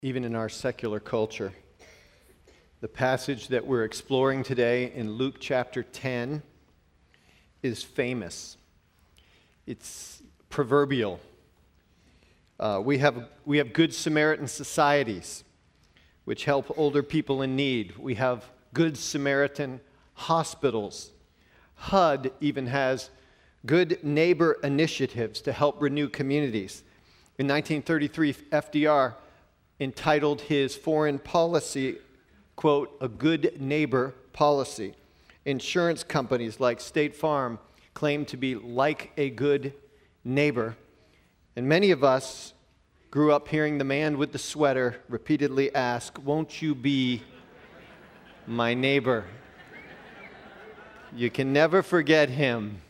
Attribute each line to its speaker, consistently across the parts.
Speaker 1: even in our secular culture. The passage that we're exploring today in Luke chapter 10 is famous. It's proverbial. We have Good Samaritan societies which help older people in need. We have Good Samaritan hospitals. HUD even has Good Neighbor initiatives to help renew communities. In 1933, FDR entitled his foreign policy, quote, "A Good Neighbor Policy." Insurance companies like State Farm claim to be like a good neighbor. And many of us grew up hearing the man with the sweater repeatedly ask, "Won't you be my neighbor?" You can never forget him.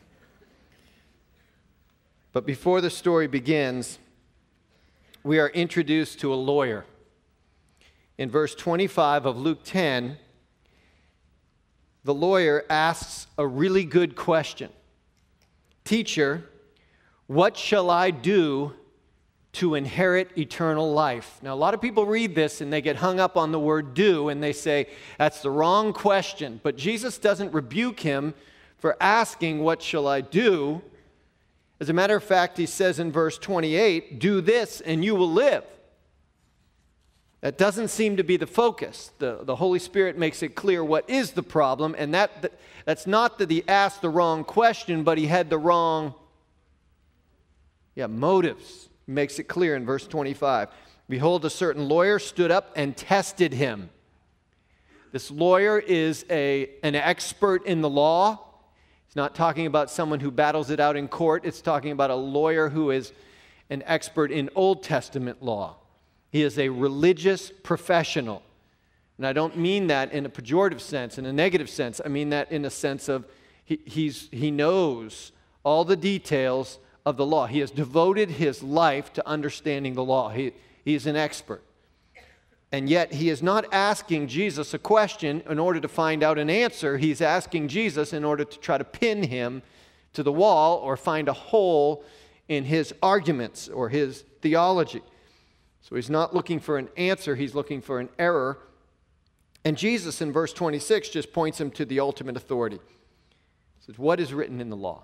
Speaker 1: But before the story begins, we are introduced to a lawyer. In verse 25 of Luke 10, the lawyer asks a really good question. "Teacher, what shall I do to inherit eternal life?" Now, a lot of people read this and they get hung up on the word "do," and they say, that's the wrong question. But Jesus doesn't rebuke him for asking, "What shall I do?" As a matter of fact, he says in verse 28, "Do this and you will live." That doesn't seem to be the focus. The Holy Spirit makes it clear what is the problem, and that's not that he asked the wrong question, but he had the wrong motives. He makes it clear in verse 25. "Behold, a certain lawyer stood up and tested him." This lawyer is an expert in the law. It's not talking about someone who battles it out in court. It's talking about a lawyer who is an expert in Old Testament law. He is a religious professional. And I don't mean that in a pejorative sense, in a negative sense. I mean that in a sense of he knows all the details of the law. He has devoted his life to understanding the law. He's an expert. And yet he is not asking Jesus a question in order to find out an answer. He's asking Jesus in order to try to pin him to the wall or find a hole in his arguments or his theology. So he's not looking for an answer, he's looking for an error. And Jesus in verse 26 just points him to the ultimate authority. He says, "What is written in the law?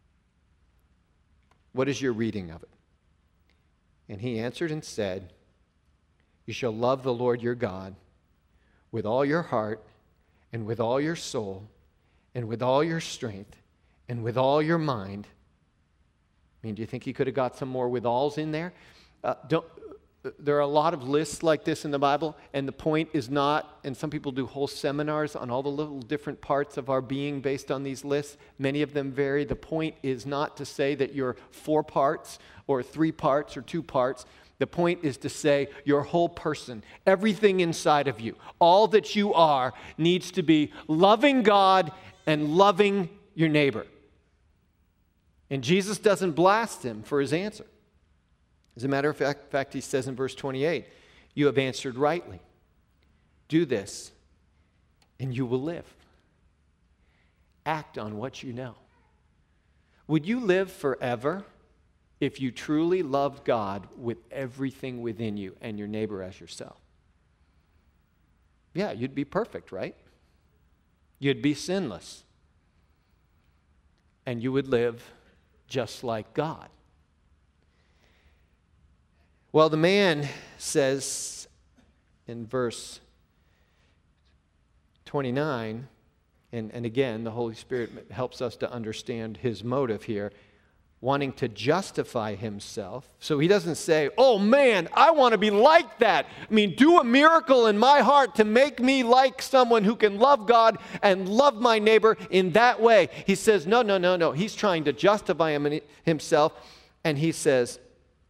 Speaker 1: What is your reading of it?" And he answered and said, "You shall love the Lord your God with all your heart and with all your soul and with all your strength and with all your mind." I mean, do you think he could have got some more with alls in there? There are a lot of lists like this in the Bible, and the point is not, and some people do whole seminars on all the little different parts of our being based on these lists. Many of them vary. The point is not to say that you're 4 parts or 3 parts or 2 parts. The point is to say your whole person, everything inside of you, all that you are, needs to be loving God and loving your neighbor. And Jesus doesn't blast him for his answer. As a matter of fact, he says in verse 28, "You have answered rightly. Do this, and you will live." Act on what you know. Would you live forever if you truly loved God with everything within you and your neighbor as yourself? Yeah, you'd be perfect, right? You'd be sinless. And you would live just like God. Well, the man says in verse 29, and again, the Holy Spirit helps us to understand his motive here, wanting to justify himself. So he doesn't say, "Oh man, I want to be like that. I mean, do a miracle in my heart to make me like someone who can love God and love my neighbor in that way." He says, no. He's trying to justify himself, and he says,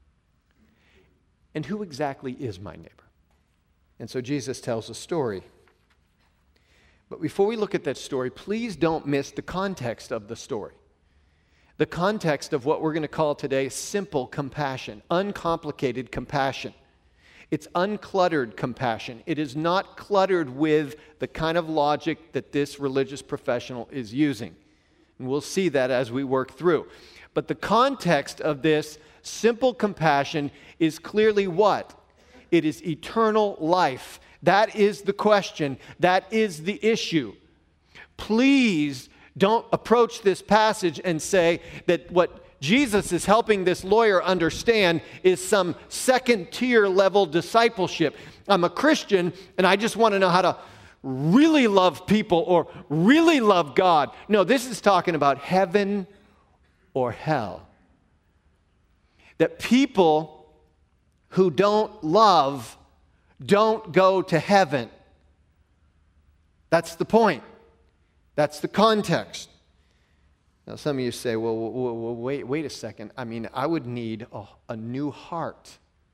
Speaker 1: "And who exactly is my neighbor?" And so Jesus tells a story. But before we look at that story, please don't miss the context of the story. The context of what we're going to call today simple compassion, uncomplicated compassion. It's uncluttered compassion. It is not cluttered with the kind of logic that this religious professional is using. And we'll see that as we work through. But the context of this simple compassion is clearly what? It is eternal life. That is the question. That is the issue. Please don't approach this passage and say that what Jesus is helping this lawyer understand is some second-tier level discipleship. I'm a Christian, and I just want to know how to really love people or really love God. No, this is talking about heaven or hell. That people who don't love don't go to heaven. That's the point. That's the context. Now, some of you say, well, wait a second. I mean, I would need a new heart.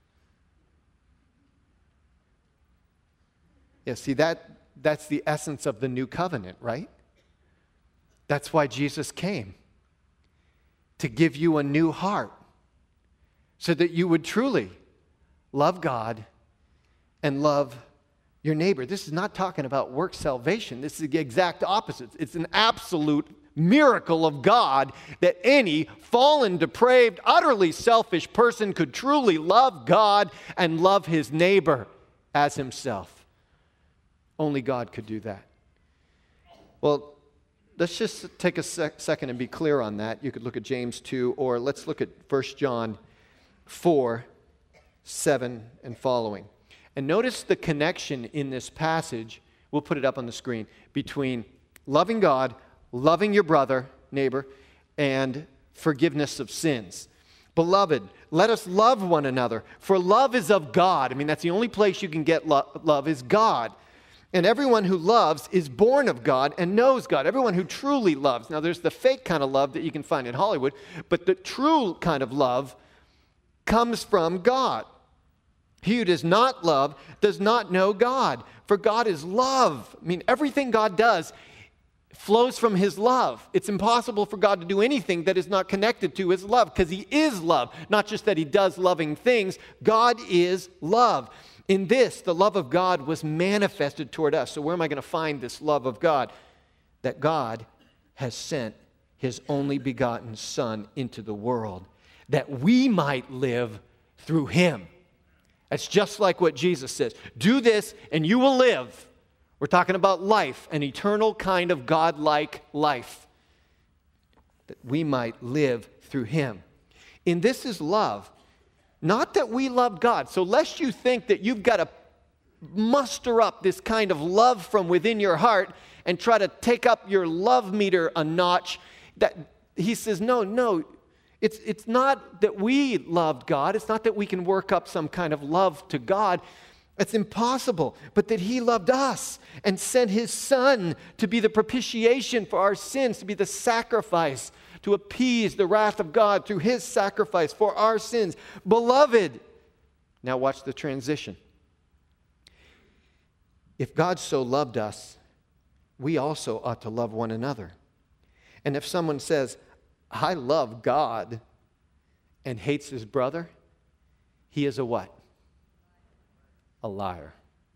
Speaker 1: Yeah, see, that's the essence of the new covenant, right? That's why Jesus came, to give you a new heart, so that you would truly love God and love your neighbor. This is not talking about work salvation. This is the exact opposite. It's an absolute miracle of God that any fallen, depraved, utterly selfish person could truly love God and love his neighbor as himself. Only God could do that. Well, let's just take a second and be clear on that. You could look at James 2, or let's look at 1 John 4, 7 and following. And notice the connection in this passage, we'll put it up on the screen, between loving God, loving your brother, neighbor, and forgiveness of sins. Beloved, let us love one another, for love is of God. I mean, that's the only place you can get love is God. And everyone who loves is born of God and knows God. Everyone who truly loves. Now, there's the fake kind of love that you can find in Hollywood, but the true kind of love comes from God. He who does not love does not know God, for God is love. I mean, everything God does flows from his love. It's impossible for God to do anything that is not connected to his love, because he is love. Not just that he does loving things, God is love. In this, the love of God was manifested toward us. So where am I going to find this love of God? That God has sent his only begotten Son into the world, that we might live through him. That's just like what Jesus says. Do this and you will live. We're talking about life, an eternal kind of God-like life, that we might live through him. In this is love. Not that we love God. So lest you think that you've got to muster up this kind of love from within your heart and try to take up your love meter a notch, that he says, no. It's not that we loved God. It's not that we can work up some kind of love to God. It's impossible. But that he loved us and sent his Son to be the propitiation for our sins, to be the sacrifice, to appease the wrath of God through his sacrifice for our sins. Beloved, now watch the transition. If God so loved us, we also ought to love one another. And if someone says, I love God, and hates his brother, he is a what? A liar.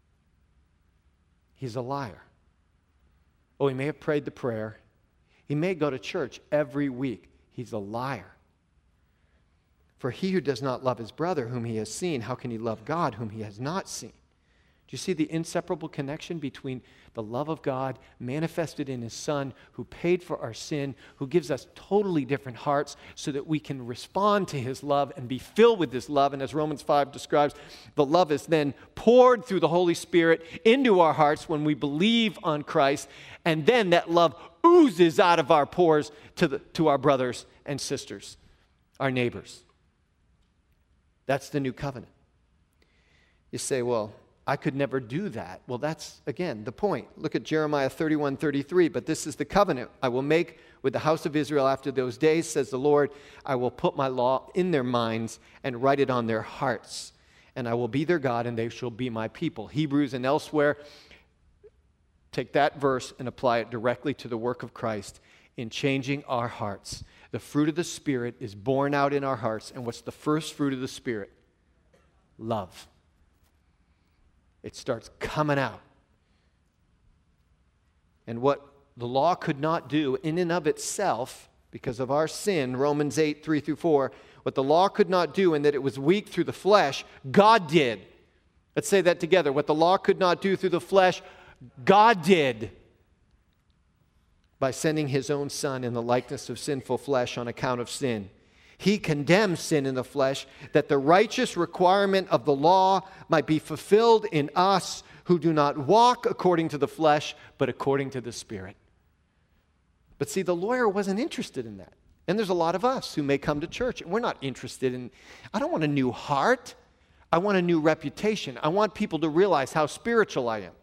Speaker 1: He's a liar. Oh, he may have prayed the prayer. He may go to church every week. He's a liar. For he who does not love his brother whom he has seen, how can he love God whom he has not seen? Do you see the inseparable connection between the love of God manifested in his Son, who paid for our sin, who gives us totally different hearts so that we can respond to his love and be filled with this love? And as Romans 5 describes, the love is then poured through the Holy Spirit into our hearts when we believe on Christ, and then that love oozes out of our pores to our brothers and sisters, our neighbors. That's the new covenant. You say, well, I could never do that. Well, that's, again, the point. Look at Jeremiah 31:33. But this is the covenant I will make with the house of Israel after those days, says the Lord. I will put my law in their minds and write it on their hearts. And I will be their God, and they shall be my people. Hebrews and elsewhere, take that verse and apply it directly to the work of Christ in changing our hearts. The fruit of the Spirit is born out in our hearts. And what's the first fruit of the Spirit? Love. It starts coming out. And what the law could not do in and of itself, because of our sin, Romans 8:3-4, what the law could not do in that it was weak through the flesh, God did. Let's say that together. What the law could not do through the flesh, God did by sending his own Son in the likeness of sinful flesh on account of sin. He condemns sin in the flesh, that the righteous requirement of the law might be fulfilled in us who do not walk according to the flesh, but according to the Spirit. But see, the lawyer wasn't interested in that. And there's a lot of us who may come to church, and we're not interested in, I don't want a new heart. I want a new reputation. I want people to realize how spiritual I am.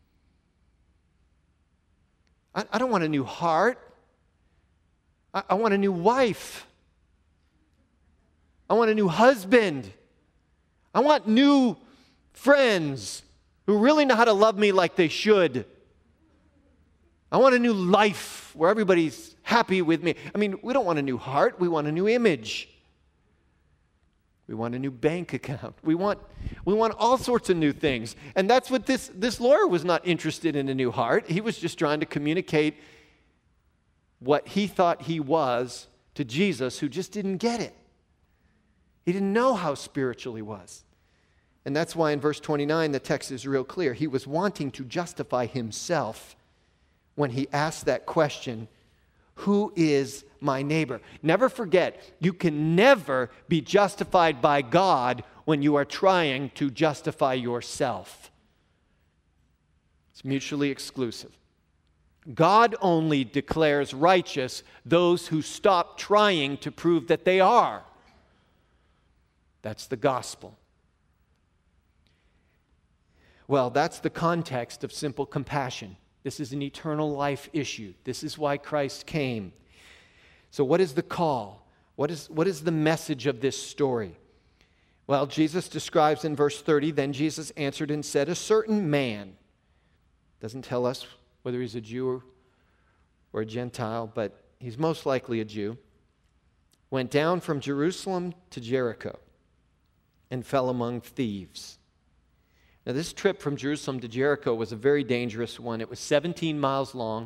Speaker 1: I don't want a new heart. I want a new wife. I want a new husband. I want new friends who really know how to love me like they should. I want a new life where everybody's happy with me. I mean, we don't want a new heart. We want a new image. We want a new bank account. We want all sorts of new things. And that's what this lawyer was not interested in, a new heart. He was just trying to communicate what he thought he was to Jesus, who just didn't get it. He didn't know how spiritual he was. And that's why in verse 29, the text is real clear. He was wanting to justify himself when he asked that question, who is my neighbor? Never forget, you can never be justified by God when you are trying to justify yourself. It's mutually exclusive. God only declares righteous those who stop trying to prove that they are. That's the gospel. Well, that's the context of simple compassion. This is an eternal life issue. This is why Christ came. So what is the call? What is the message of this story? Well, Jesus describes in verse 30, then Jesus answered and said, a certain man, doesn't tell us whether he's a Jew or a Gentile, but he's most likely a Jew, went down from Jerusalem to Jericho and fell among thieves. Now, this trip from Jerusalem to Jericho was a very dangerous one. It was 17 miles long.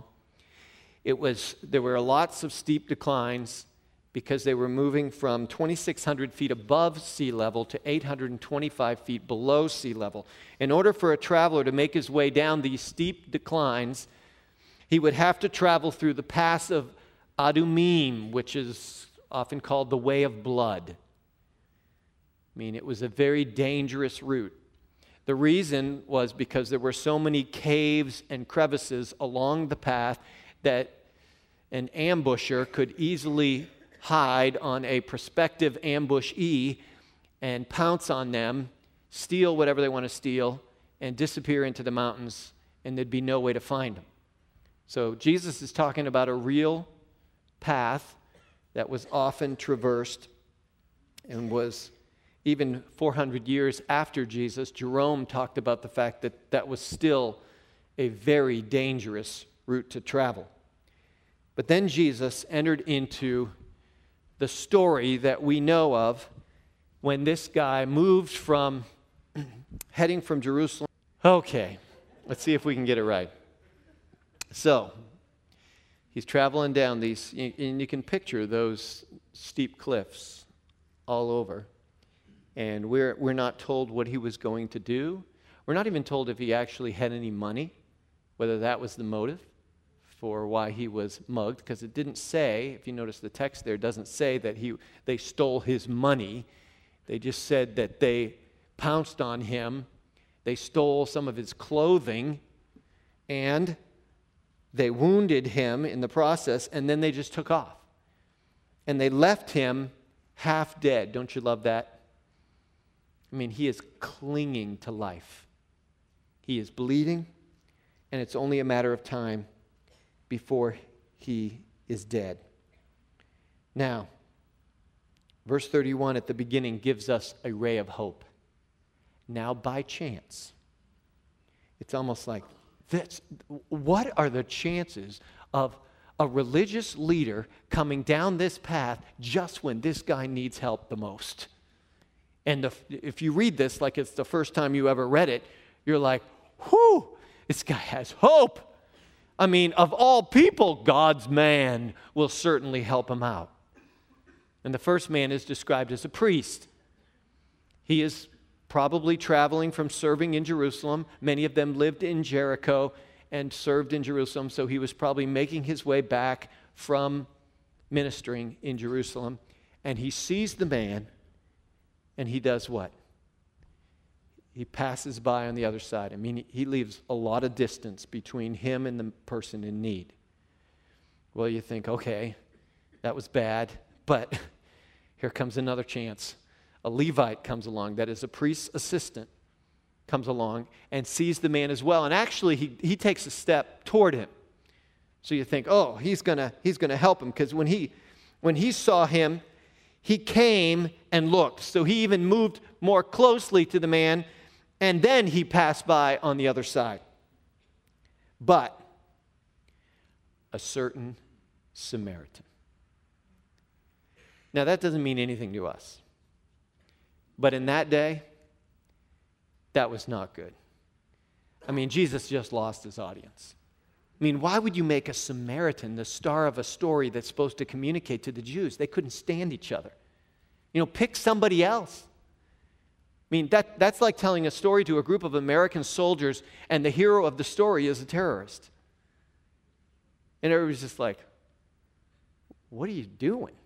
Speaker 1: There were lots of steep declines because they were moving from 2,600 feet above sea level to 825 feet below sea level. In order for a traveler to make his way down these steep declines, he would have to travel through the pass of Adumim, which is often called the Way of Blood. I mean, it was a very dangerous route. The reason was because there were so many caves and crevices along the path that an ambusher could easily hide on a prospective ambushee and pounce on them, steal whatever they want to steal, and disappear into the mountains, and there'd be no way to find them. So Jesus is talking about a real path that was often traversed and was even 400 years after Jesus. Jerome talked about the fact that that was still a very dangerous route to travel. But then Jesus entered into the story that we know of when this guy moved from heading from Jerusalem. Okay, let's see if we can get it right. So, he's traveling down these, and you can picture those steep cliffs all over. And we're not told what he was going to do. We're not even told if he actually had any money, whether that was the motive for why he was mugged, because it didn't say, if you notice the text there, it doesn't say that they stole his money. They just said that they pounced on him, they stole some of his clothing, and they wounded him in the process, and then they just took off. And they left him half dead. Don't you love that? I mean, he is clinging to life. He is bleeding, and it's only a matter of time before he is dead. Now, verse 31 at the beginning gives us a ray of hope. Now, by chance, it's almost like this. What are the chances of a religious leader coming down this path just when this guy needs help the most? And if you read this like it's the first time you ever read it, you're like, whew, this guy has hope. I mean, of all people, God's man will certainly help him out. And the first man is described as a priest. He is probably traveling from serving in Jerusalem. Many of them lived in Jericho and served in Jerusalem, so he was probably making his way back from ministering in Jerusalem. And he sees the man, and he does what? He passes by on the other side. I mean, he leaves a lot of distance between him and the person in need. Well, you think, okay, that was bad, but here comes another chance. A Levite comes along, that is a priest's assistant, comes along and sees the man as well. And actually, he takes a step toward him. So you think, oh, he's gonna help him, because when he saw him, he came and looked. So he even moved more closely to the man, and then he passed by on the other side. But a certain Samaritan. Now, that doesn't mean anything to us. But in that day, that was not good. I mean, Jesus just lost his audience. I mean, why would you make a Samaritan the star of a story that's supposed to communicate to the Jews? They couldn't stand each other. Pick somebody else. I mean, that's like telling a story to a group of American soldiers, and the hero of the story is a terrorist. And everybody's just like, what are you doing?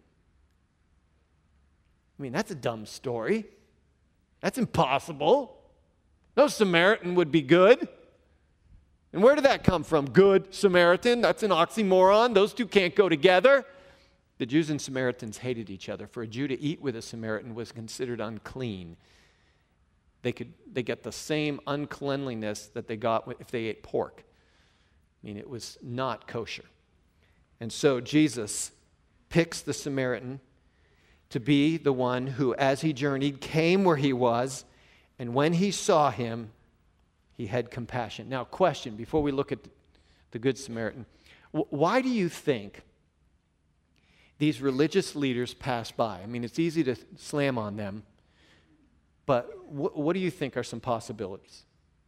Speaker 1: I mean, that's a dumb story. That's impossible. No Samaritan would be good. And where did that come from? Good Samaritan? That's an oxymoron. Those two can't go together. The Jews and Samaritans hated each other. For a Jew to eat with a Samaritan was considered unclean. They get the same uncleanliness that they got if they ate pork. I mean, it was not kosher. And so Jesus picks the Samaritan to be the one who, as he journeyed, came where he was, and when he saw him, he had compassion. Now, question, before we look at the Good Samaritan, why do you think these religious leaders pass by? I mean, it's easy to slam on them, but what do you think are some possibilities?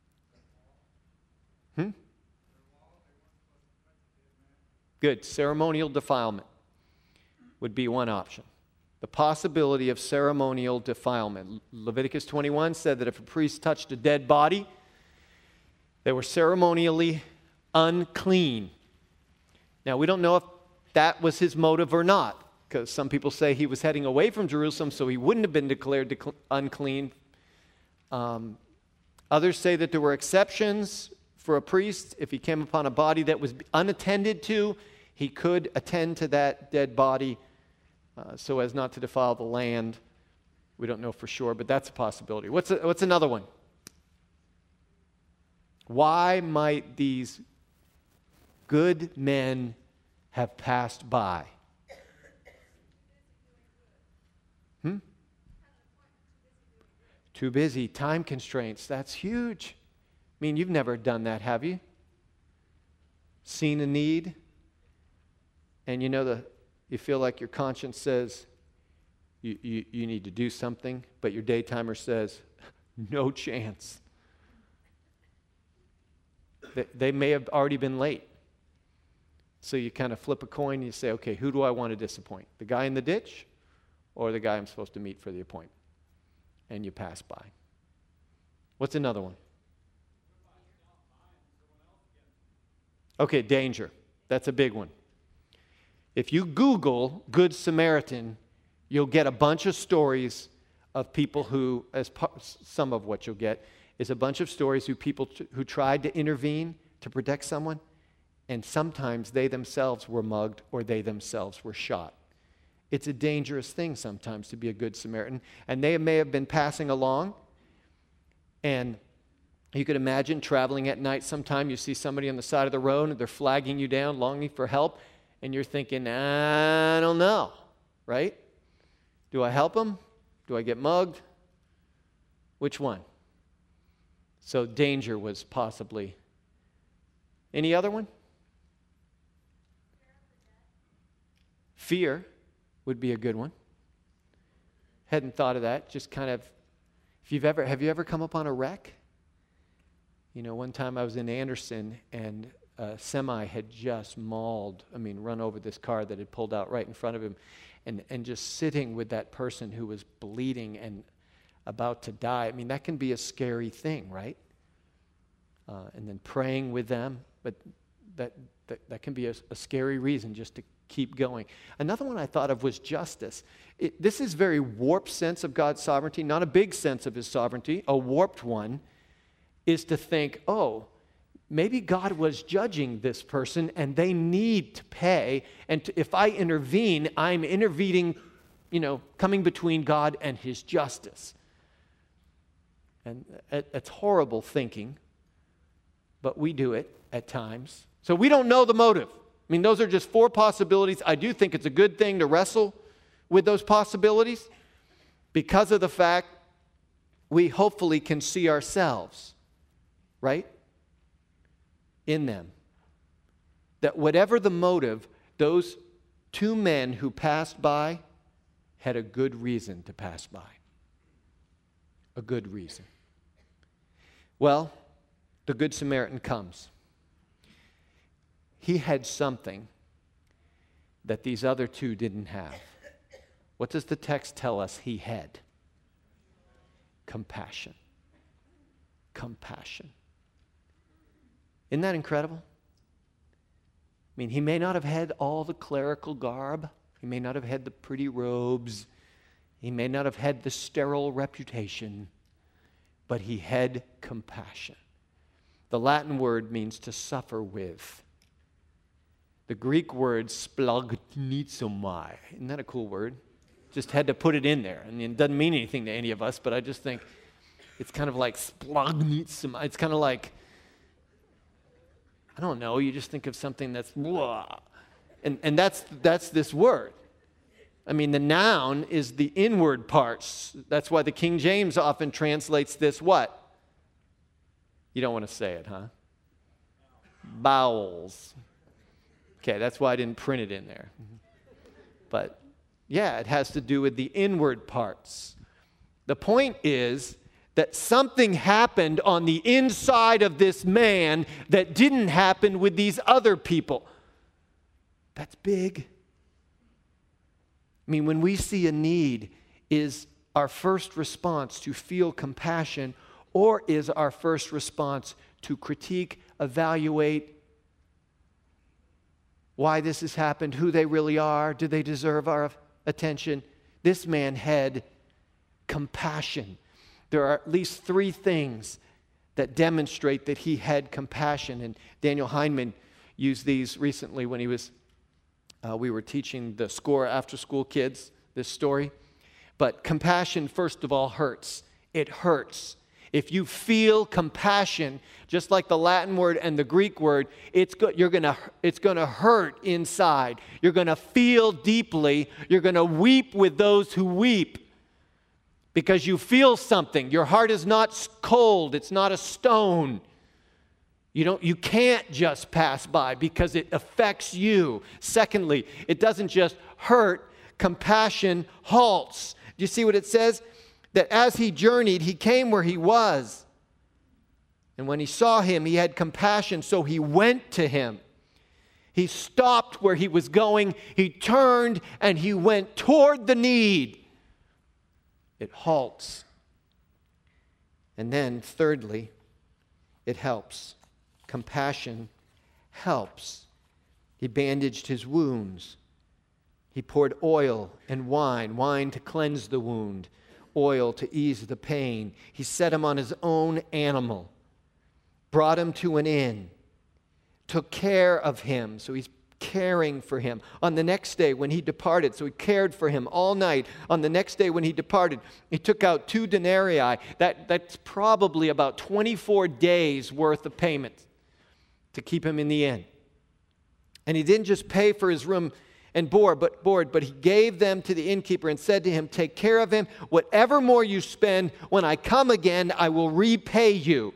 Speaker 1: Good. Ceremonial defilement would be one option. The possibility of ceremonial defilement. Leviticus 21 said that if a priest touched a dead body, they were ceremonially unclean. Now, we don't know if that was his motive or not, because some people say he was heading away from Jerusalem, so he wouldn't have been declared unclean. Others say that there were exceptions for a priest. If he came upon a body that was unattended to, he could attend to that dead body so as not to defile the land. We don't know for sure, but that's a possibility. What's another one? Why might these good men have passed by? Too busy. Time constraints. That's huge. I mean, you've never done that, have you? Seen a need, and you feel like your conscience says you need to do something, but your daytimer says, no chance. They may have already been late. So you kind of flip a coin and you say, okay, who do I want to disappoint? The guy in the ditch or the guy I'm supposed to meet for the appointment? And you pass by. What's another one? Okay, danger. That's a big one. If you Google Good Samaritan, you'll get a bunch of stories of people who, some of what you'll get is a bunch of stories who tried to intervene to protect someone, and sometimes they themselves were mugged or they themselves were shot. It's a dangerous thing sometimes to be a Good Samaritan. And they may have been passing along, and you could imagine traveling at night sometime. You see somebody on the side of the road, and they're flagging you down, longing for help, and you're thinking, I don't know, right? Do I help them? Do I get mugged? Which one? So danger was possibly. Any other one? Fear would be a good one. Hadn't thought of that. Just kind of, have you ever come upon a wreck? One time I was in Anderson and a semi had just run over this car that had pulled out right in front of him, and just sitting with that person who was bleeding, and about to die. I mean, that can be a scary thing, right? And then praying with them, but that can be a scary reason just to keep going. Another one I thought of was justice. This is very warped sense of God's sovereignty, not a big sense of his sovereignty. A warped one is to think, oh, maybe God was judging this person and they need to pay. And if I intervene, I'm intervening, coming between God and his justice. And it's horrible thinking, but we do it at times. So we don't know the motive. I mean, those are just 4 possibilities. I do think it's a good thing to wrestle with those possibilities because of the fact we hopefully can see ourselves, right, in them. That whatever the motive, those 2 men who passed by had a good reason to pass by. A good reason. Well, the Good Samaritan comes. He had something that these other 2 didn't have. What does the text tell us he had? Compassion. Compassion. Isn't that incredible? I mean, he may not have had all the clerical garb. He may not have had the pretty robes. He may not have had the sterile reputation. But he had compassion. The Latin word means to suffer with. The Greek word splagnizomai. Isn't that a cool word? Just had to put it in there. I mean, it doesn't mean anything to any of us, but I just think it's kind of like splagnizomai. It's kind of like, I don't know, you just think of something that's blah. And that's this word. I mean, the noun is the inward parts. That's why the King James often translates this what? You don't want to say it, huh? Bowels. Okay, that's why I didn't print it in there. But yeah, it has to do with the inward parts. The point is that something happened on the inside of this man that didn't happen with these other people. That's big. I mean, when we see a need, is our first response to feel compassion, or is our first response to critique, evaluate why this has happened, who they really are, do they deserve our attention? This man had compassion. There are at least 3 things that demonstrate that he had compassion, and Daniel Heinemann used these recently when we were teaching the SCORE after-school kids this story. But compassion, first of all, hurts. It hurts. If you feel compassion, just like the Latin word and the Greek word, it's going to hurt inside. You're going to feel deeply. You're going to weep with those who weep because you feel something. Your heart is not cold. It's not a stone. You can't just pass by because it affects you. Secondly, it doesn't just hurt. Compassion halts. Do you see what it says? That as he journeyed, he came where he was. And when he saw him, he had compassion, so he went to him. He stopped where he was going. He turned and he went toward the need. It halts. And then, thirdly, it helps. Compassion helps. He bandaged his wounds. He poured oil and wine to cleanse the wound, oil to ease the pain. He set him on his own animal, brought him to an inn, took care of him. So he's caring for him. On the next day when he departed, so he cared for him all night. On the next day when he departed, he took out 2 denarii. That's probably about 24 days worth of payment to keep him in the inn. And he didn't just pay for his room and board, but he gave them to the innkeeper and said to him, take care of him. Whatever more you spend, when I come again, I will repay you.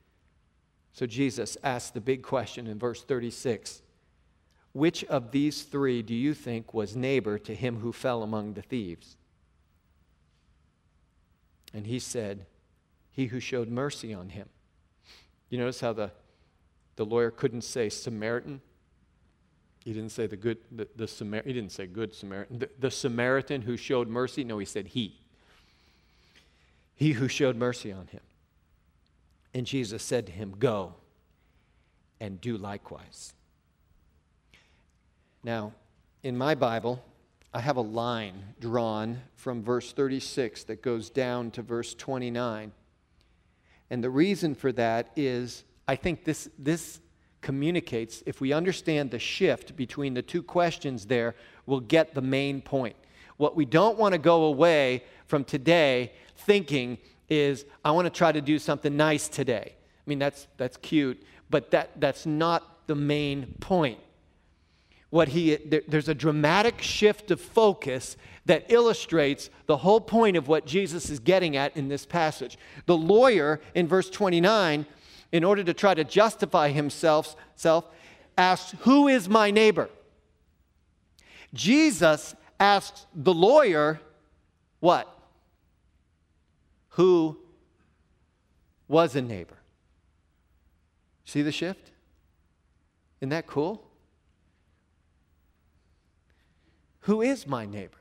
Speaker 1: So Jesus asked the big question in verse 36. Which of these 3 do you think was neighbor to him who fell among the thieves? And he said, he who showed mercy on him. You notice how the lawyer couldn't say Samaritan? He didn't say he didn't say good Samaritan. The Samaritan who showed mercy? No, he said he. he who showed mercy on him. And Jesus said to him, go and do likewise. Now, in my Bible, I have a line drawn from verse 36 that goes down to verse 29. And the reason for that is, I think this communicates, if we understand the shift between the two questions there, we'll get the main point. What we don't want to go away from today thinking is, I want to try to do something nice today. I mean, that's cute, but that's not the main point. There's a dramatic shift of focus that illustrates the whole point of what Jesus is getting at in this passage. The lawyer in verse 29, in order to try to justify himself, asks, who is my neighbor? Jesus asks the lawyer, what? Who was a neighbor? See the shift? Isn't that cool? Who is my neighbor?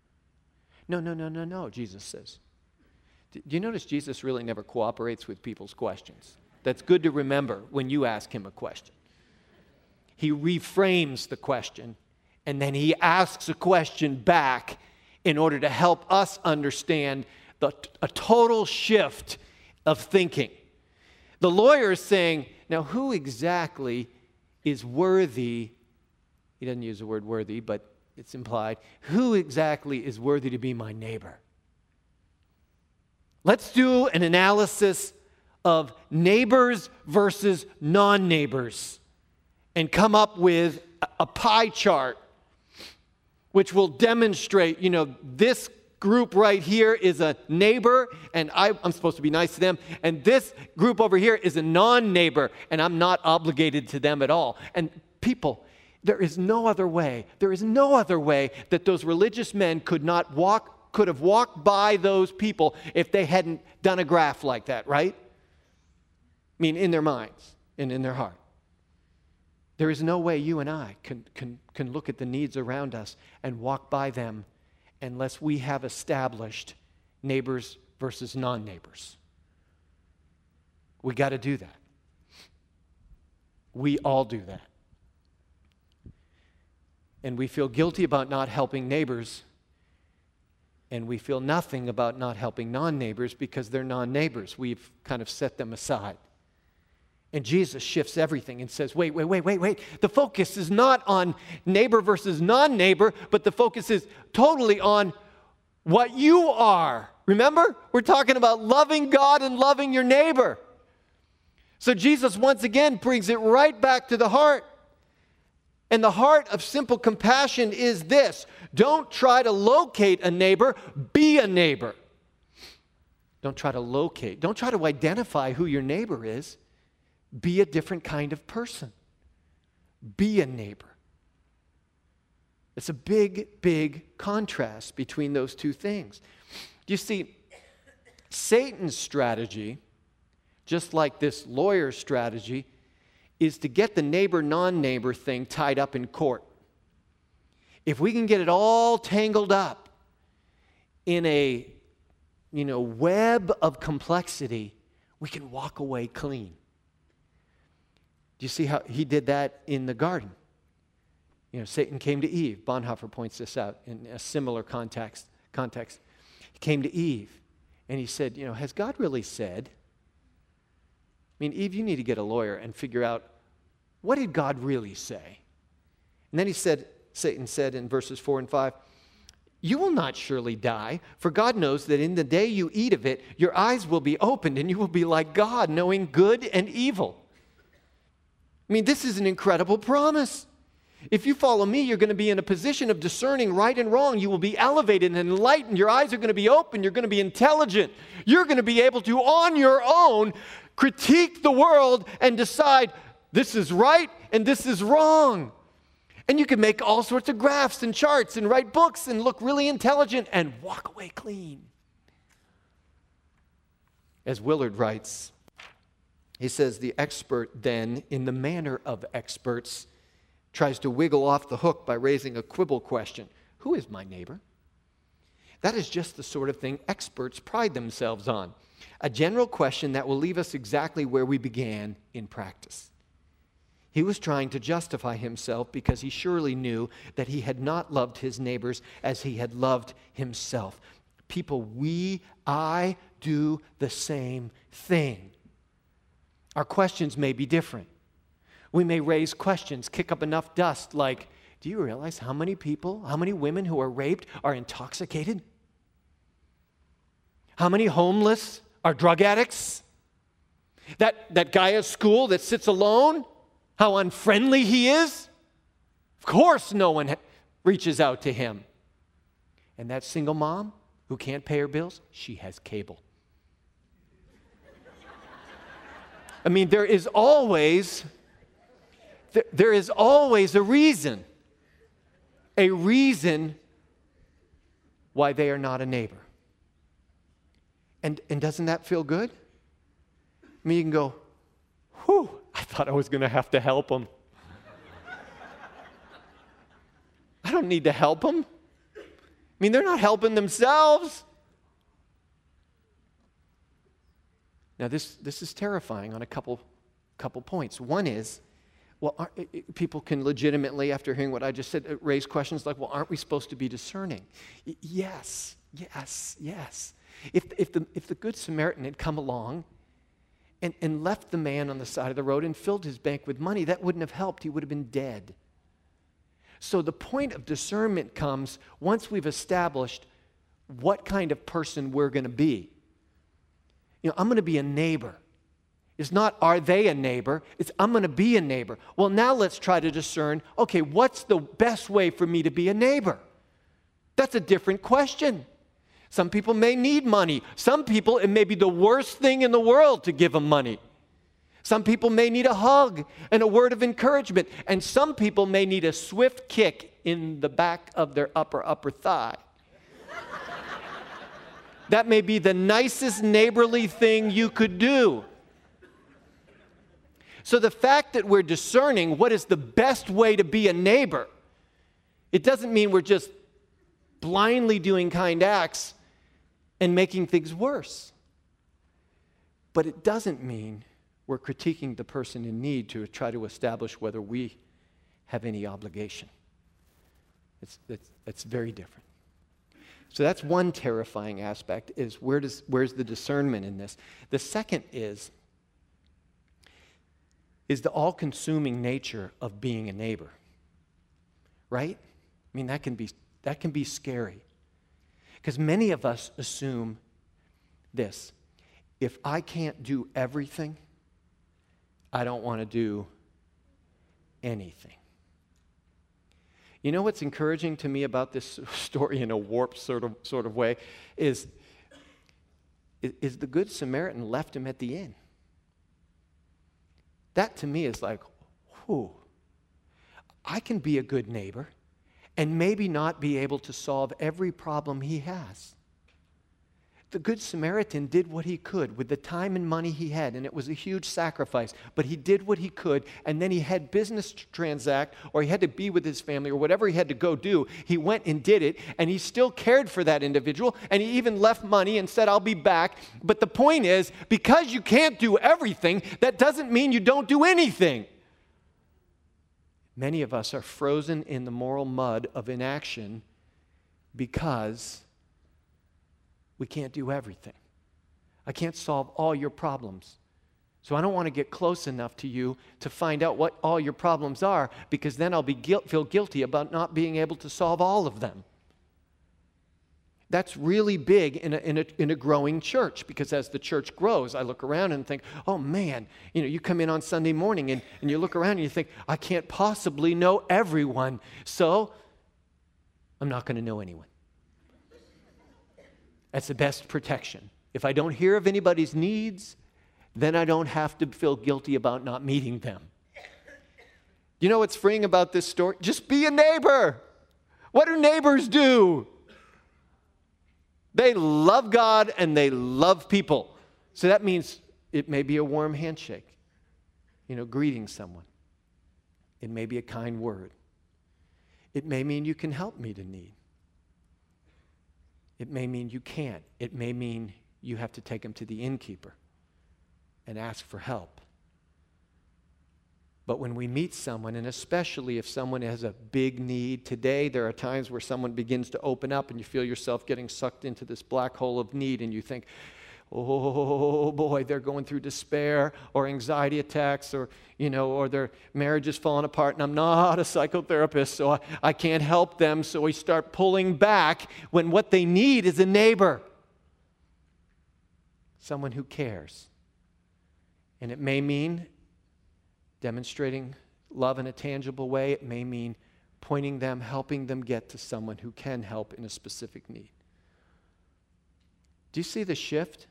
Speaker 1: No, Jesus says. Do you notice Jesus really never cooperates with people's questions? That's good to remember when you ask him a question. He reframes the question, and then he asks a question back in order to help us understand a total shift of thinking. The lawyer is saying, now who exactly is worthy? He doesn't use the word worthy, but it's implied. Who exactly is worthy to be my neighbor? Let's do an analysis of neighbors versus non-neighbors and come up with a pie chart which will demonstrate, this group right here is a neighbor, and I'm supposed to be nice to them, and this group over here is a non-neighbor, and I'm not obligated to them at all. And people, there is no other way that those religious men could have walked by those people if they hadn't done a graph like that, right? I mean, in their minds and in their heart. There is no way you and I can look at the needs around us and walk by them unless we have established neighbors versus non-neighbors. We got to do that. We all do that. And we feel guilty about not helping neighbors, and we feel nothing about not helping non-neighbors because they're non-neighbors. We've kind of set them aside. And Jesus shifts everything and says, wait. The focus is not on neighbor versus non-neighbor, but the focus is totally on what you are. Remember? We're talking about loving God and loving your neighbor. So Jesus once again brings it right back to the heart. And the heart of simple compassion is this: don't try to locate a neighbor, be a neighbor. Don't try to identify who your neighbor is. Be a different kind of person. Be a neighbor. It's a big contrast between those two things. You see, Satan's strategy, just like this lawyer's strategy, is to get the neighbor-non-neighbor thing tied up in court. If we can get it all tangled up in a web of complexity, we can walk away clean. Do you see how he did that in the garden? Satan came to Eve. Bonhoeffer points this out in a similar context. He came to Eve, and he said, has God really said? I mean, Eve, you need to get a lawyer and figure out, what did God really say? And then Satan said in verses 4 and 5, you will not surely die, for God knows that in the day you eat of it, your eyes will be opened, and you will be like God, knowing good and evil. I mean, this is an incredible promise. If you follow me, you're going to be in a position of discerning right and wrong. You will be elevated and enlightened. Your eyes are going to be open. You're going to be intelligent. You're going to be able to, on your own, critique the world and decide this is right and this is wrong. And you can make all sorts of graphs and charts and write books and look really intelligent and walk away clean. As Willard writes, he says, the expert then, in the manner of experts, tries to wiggle off the hook by raising a quibble question. Who is my neighbor? That is just the sort of thing experts pride themselves on. A general question that will leave us exactly where we began in practice. He was trying to justify himself because he surely knew that he had not loved his neighbors as he had loved himself. People, I do the same thing. Our questions may be different. We may raise questions, kick up enough dust like, do you realize how many people, how many women who are raped are intoxicated? How many homeless are drug addicts? That guy at school that sits alone, how unfriendly he is? Of course no one reaches out to him. And that single mom who can't pay her bills, she has cable. I mean, there is always a reason why they are not a neighbor. And doesn't that feel good? I mean, you can go, whew, I thought I was going to have to help them. I don't need to help them. I mean, they're not helping themselves. Now, this is terrifying on a couple points. One is, well, people can legitimately, after hearing what I just said, raise questions like, well, aren't we supposed to be discerning? Yes. If the Good Samaritan had come along and left the man on the side of the road and filled his bank with money, that wouldn't have helped. He would have been dead. So the point of discernment comes once we've established what kind of person we're going to be. I'm going to be a neighbor. It's not, are they a neighbor? It's, I'm going to be a neighbor. Well, now let's try to discern, okay, what's the best way for me to be a neighbor? That's a different question. Some people may need money. Some people, it may be the worst thing in the world to give them money. Some people may need a hug and a word of encouragement. And some people may need a swift kick in the back of their upper thigh. That may be the nicest neighborly thing you could do. So the fact that we're discerning what is the best way to be a neighbor, it doesn't mean we're just blindly doing kind acts and making things worse. But it doesn't mean we're critiquing the person in need to try to establish whether we have any obligation. It's very different. So that's one terrifying aspect, is where's the discernment in this? The second is the all-consuming nature of being a neighbor. Right? I mean, that can be scary. Because many of us assume this: if I can't do everything, I don't want to do anything. You know what's encouraging to me about this story in a warped sort of way is the Good Samaritan left him at the inn. That to me is like, whew, I can be a good neighbor and maybe not be able to solve every problem he has. The Good Samaritan did what he could with the time and money he had, and it was a huge sacrifice, but he did what he could, and then he had business to transact, or he had to be with his family, or whatever he had to go do. He went and did it, and he still cared for that individual, and he even left money and said, I'll be back. But the point is, because you can't do everything, that doesn't mean you don't do anything. Many of us are frozen in the moral mud of inaction because we can't do everything. I can't solve all your problems. So I don't want to get close enough to you to find out what all your problems are, because then I'll feel guilty about not being able to solve all of them. That's really big in a growing church, because as the church grows, I look around and think, oh man, you come in on Sunday morning and you look around and you think, I can't possibly know everyone, so I'm not going to know anyone. That's the best protection. If I don't hear of anybody's needs, then I don't have to feel guilty about not meeting them. You know what's freeing about this story? Just be a neighbor. What do neighbors do? They love God and they love people. So that means it may be a warm handshake, greeting someone. It may be a kind word. It may mean you can help meet a need. It may mean you can't. It may mean you have to take them to the innkeeper and ask for help. But when we meet someone, and especially if someone has a big need, today there are times where someone begins to open up and you feel yourself getting sucked into this black hole of need, and you think, oh boy, they're going through despair or anxiety attacks, or or their marriage is falling apart, and I'm not a psychotherapist, so I can't help them. So we start pulling back when what they need is a neighbor, someone who cares. And it may mean demonstrating love in a tangible way. It may mean pointing them, helping them get to someone who can help in a specific need. Do you see the shift?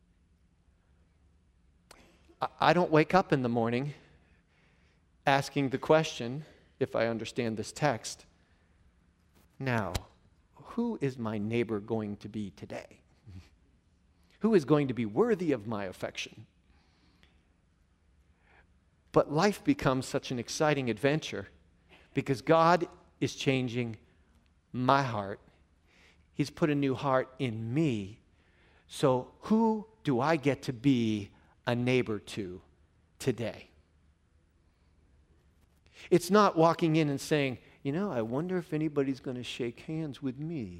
Speaker 1: I don't wake up in the morning asking the question, if I understand this text, now, who is my neighbor going to be today? Who is going to be worthy of my affection? But life becomes such an exciting adventure because God is changing my heart. He's put a new heart in me. So who do I get to be a neighbor to today? It's not walking in and saying, I wonder if anybody's going to shake hands with me.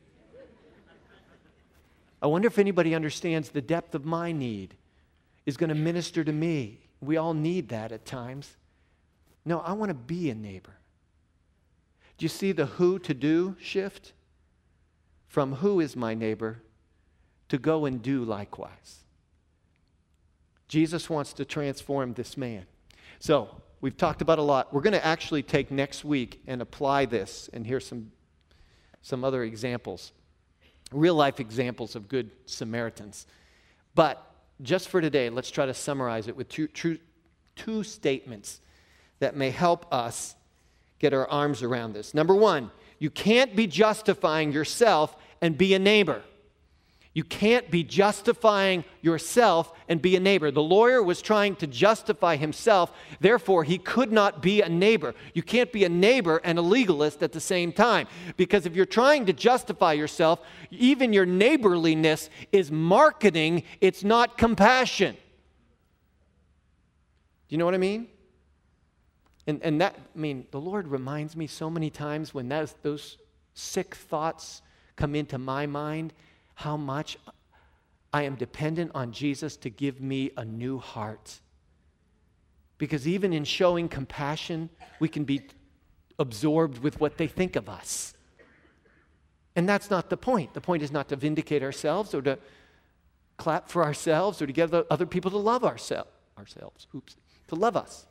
Speaker 1: I wonder if anybody understands the depth of my need, is going to minister to me. We all need that at times. No, I want to be a neighbor. Do you see the who to do shift? From who is my neighbor to go and do likewise. Jesus wants to transform this man. So, we've talked about a lot. We're going to actually take next week and apply this, and here's some other examples, real life examples of good Samaritans. But just for today, let's try to summarize it with two statements that may help us get our arms around this. Number one, you can't be justifying yourself and be a neighbor. You can't be justifying yourself and be a neighbor. The lawyer was trying to justify himself, therefore he could not be a neighbor. You can't be a neighbor and a legalist at the same time, because if you're trying to justify yourself, even your neighborliness is marketing, it's not compassion. Do you know what I mean? And that, the Lord reminds me so many times when those sick thoughts come into my mind, how much I am dependent on Jesus to give me a new heart. Because even in showing compassion, we can be absorbed with what they think of us. And that's not the point. The point is not to vindicate ourselves or to clap for ourselves or to get other people to love ourselves. To love us.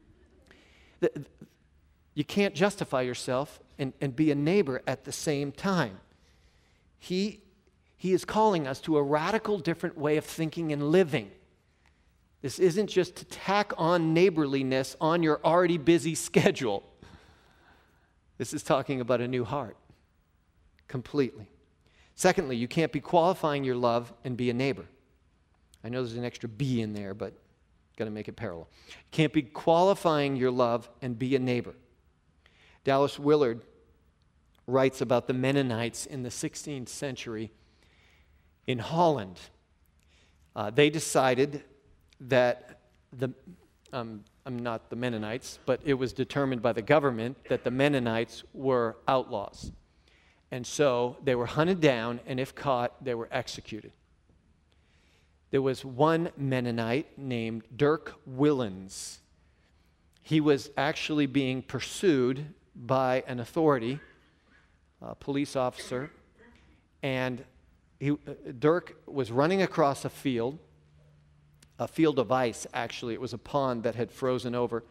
Speaker 1: You can't justify yourself and be a neighbor at the same time. He is calling us to a radical different way of thinking and living. This isn't just to tack on neighborliness on your already busy schedule. This is talking about a new heart, completely. Secondly, you can't be qualifying your love and be a neighbor. I know there's an extra B in there, but got to make it parallel. You can't be qualifying your love and be a neighbor. Dallas Willard writes about the Mennonites in the 16th century in Holland. They decided that not the Mennonites, but it was determined by the government that the Mennonites were outlaws. And so they were hunted down, and if caught, they were executed. There was one Mennonite named Dirk Willens. He was actually being pursued by an authority, a police officer, and Dirk was running across a field of ice, actually. It was a pond that had frozen over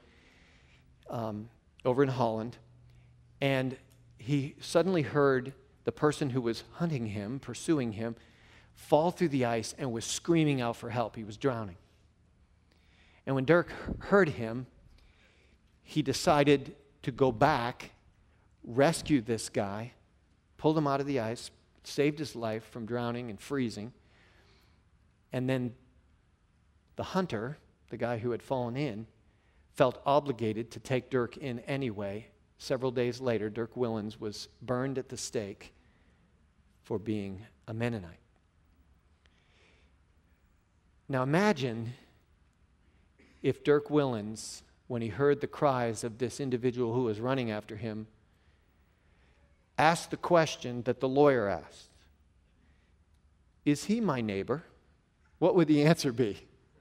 Speaker 1: in Holland. And he suddenly heard the person who was hunting him, pursuing him, fall through the ice and was screaming out for help. He was drowning. And when Dirk heard him, he decided to go back, rescue this guy, pulled him out of the ice, saved his life from drowning and freezing. And then the hunter, the guy who had fallen in, felt obligated to take Dirk in anyway. Several days later, Dirk Willens was burned at the stake for being a Mennonite. Now imagine if Dirk Willens, when he heard the cries of this individual who was running after him, asked the question that the lawyer asked. Is he my neighbor? What would the answer be?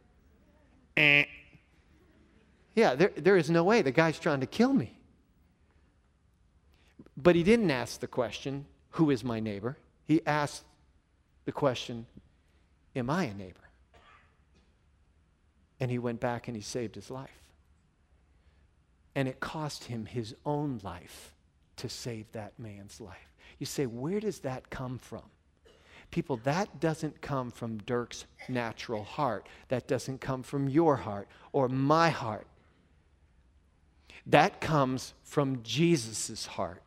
Speaker 1: Yeah, there is no way. The guy's trying to kill me. But he didn't ask the question, who is my neighbor? He asked the question, am I a neighbor? And he went back and he saved his life. And it cost him his own life to save that man's life. You say, where does that come from? People, that doesn't come from Dirk's natural heart. That doesn't come from your heart or my heart. That comes from Jesus' heart.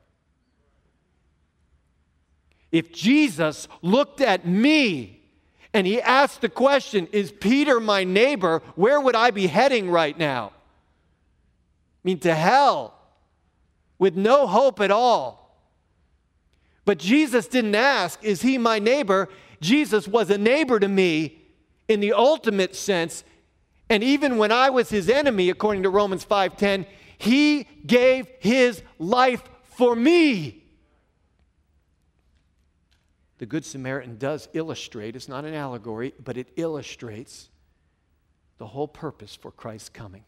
Speaker 1: If Jesus looked at me and he asked the question, is Peter my neighbor, where would I be heading right now? I mean, to hell, with no hope at all. But Jesus didn't ask, is he my neighbor? Jesus was a neighbor to me in the ultimate sense. And even when I was his enemy, according to Romans 5:10, he gave his life for me. The Good Samaritan does illustrate, it's not an allegory, but it illustrates the whole purpose for Christ's coming.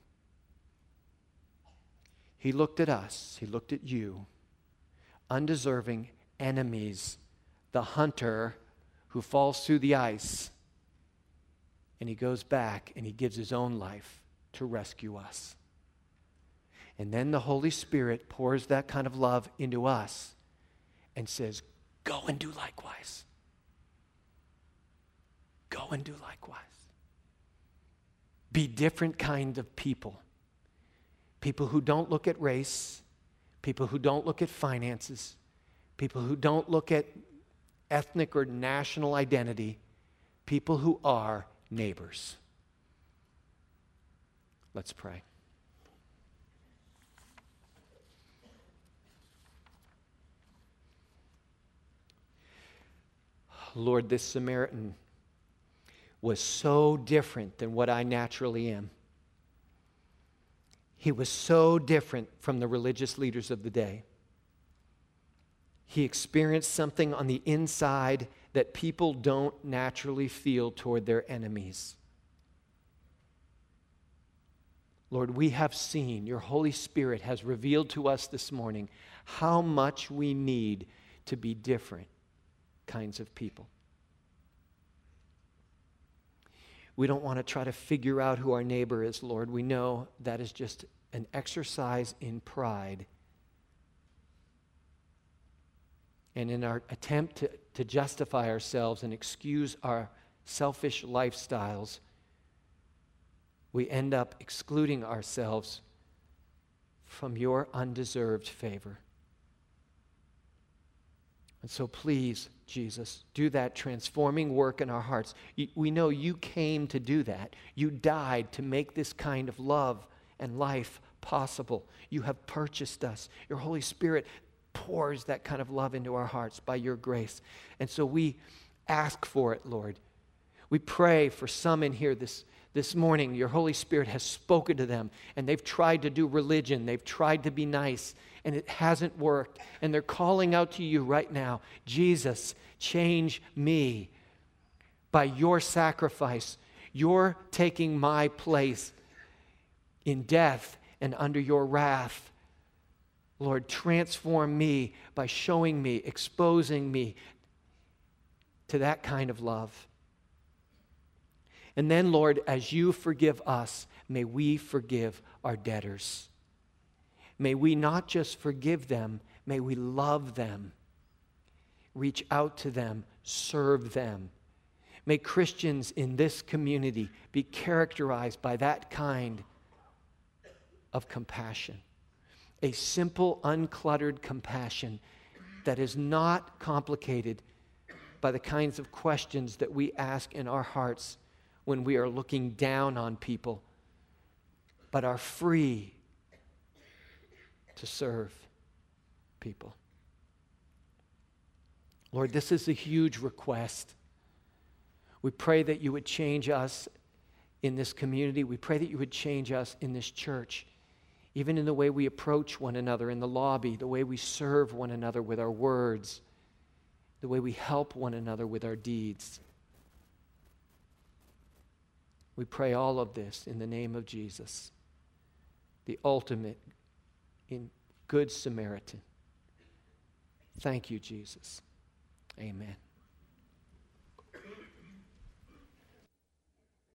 Speaker 1: He looked at us, he looked at you, undeserving enemies, the hunter who falls through the ice, and he goes back and he gives his own life to rescue us. And then the Holy Spirit pours that kind of love into us and says, go and do likewise. Go and do likewise. Be different kind of people. People who don't look at race, people who don't look at finances, people who don't look at ethnic or national identity, people who are neighbors. Let's pray. Lord, this Samaritan was so different than what I naturally am. He was so different from the religious leaders of the day. He experienced something on the inside that people don't naturally feel toward their enemies. Lord, we have seen, your Holy Spirit has revealed to us this morning how much we need to be different kinds of people. We don't want to try to figure out who our neighbor is, Lord. We know that is just an exercise in pride. And in our attempt to justify ourselves and excuse our selfish lifestyles, we end up excluding ourselves from your undeserved favor. And so please, Jesus, do that transforming work in our hearts. We know you came to do that. You died to make this kind of love and life possible. You have purchased us. Your Holy Spirit pours that kind of love into our hearts by your grace. And so we ask for it, Lord. We pray for some in here this morning. Your Holy Spirit has spoken to them, and they've tried to do religion. They've tried to be nice, and it hasn't worked. And they're calling out to you right now, Jesus, change me by your sacrifice. You're taking my place in death and under your wrath. Lord, transform me by showing me, exposing me to that kind of love. And then, Lord, as you forgive us, may we forgive our debtors. May we not just forgive them, may we love them, reach out to them, serve them. May Christians in this community be characterized by that kind of compassion. A simple, uncluttered compassion that is not complicated by the kinds of questions that we ask in our hearts when we are looking down on people, but are free to serve people. Lord, this is a huge request. We pray that you would change us in this community. We pray that you would change us in this church, even in the way we approach one another in the lobby, the way we serve one another with our words, the way we help one another with our deeds. We pray all of this in the name of Jesus, the ultimate in Good Samaritan. Thank you, Jesus. Amen.